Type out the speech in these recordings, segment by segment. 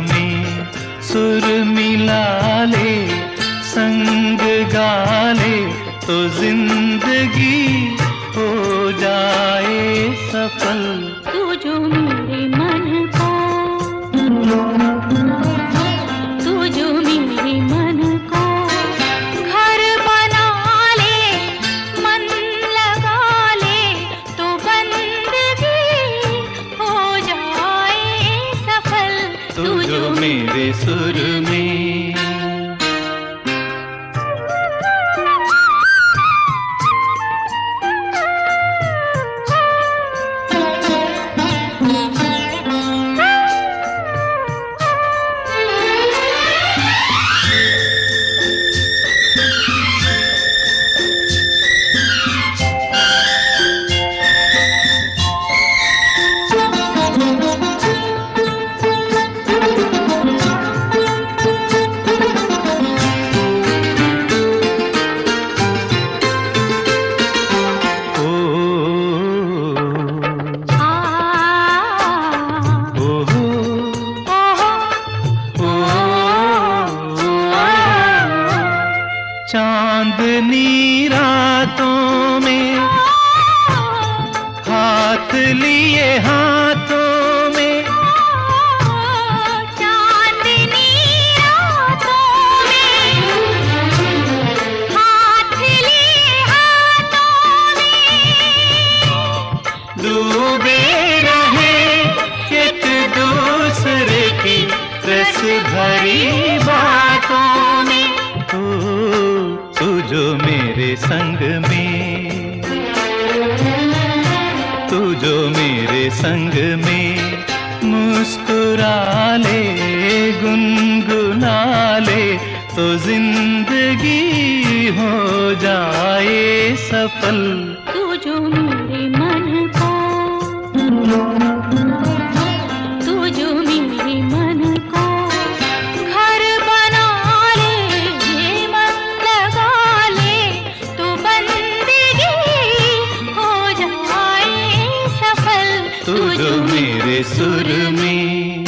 में सुर मिला ले, संग गा ले तो जिंदगी हो जाए सफल। तू जो मेरे मन को, तू जो मेरे मन को घर बना ले, मन लगा ले तो बंदगी हो जाए सफल। तू जो मेरे सुर में चांदनी रातों में हाथ लिए हाथों में, चांदनी रातों में हाथ लिए हाथों में, डूबे रहे एक दूसरे की रस भरी बातों में। तू जो मेरे संग में, तू जो मेरे संग में मुस्कुरा ले, गुनगुना ले तो जिंदगी हो जाए सफल। तू जो मेरे मन को, तू जो मेरे मन को घर बना ले, मन लगा ले तो बंदगी हो जाए सफल। तू जो मेरे सुर में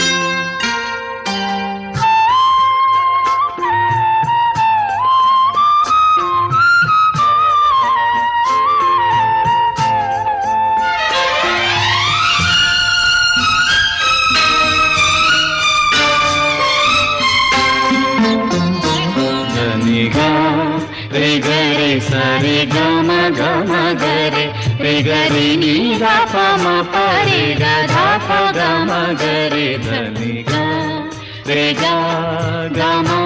रे गरे सरे गम गम गरे, रे गरे नी गा प म प रे गा धा प ग म गरे धनी गा रे गा गा म।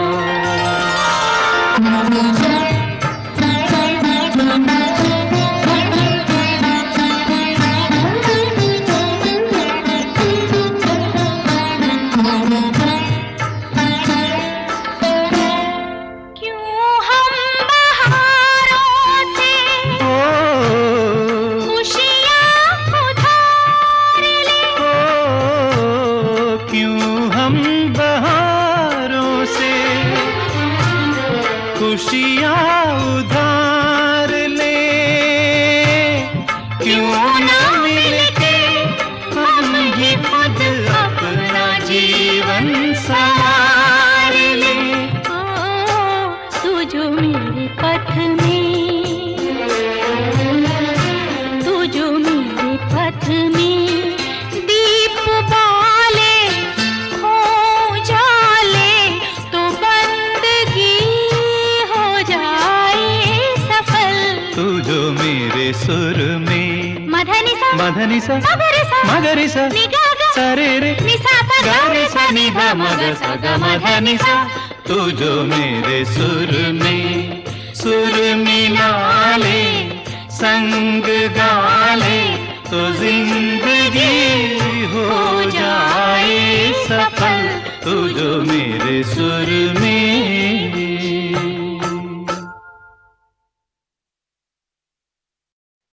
खुशियाँ उधार ले, क्यों ना मिलके हम ही खुद अपना जीवन संवार ले। तू जो मेरे पथ में, तू जो मेरे पथ में दीप बाले हो जाले तो बंदगी हो जाए सफल। तू जो मेरे सुर में मधनि सा मधनि सा मगरि सा नि गा गा सरे रे नि सा प गा रे सा नि धा म ग सा ग म ध नि सा। तू जो मेरे सुर में सुर मिला ले, संग गा ले तो जिंदगी हो जाए सफल। तू जो मेरे सुर में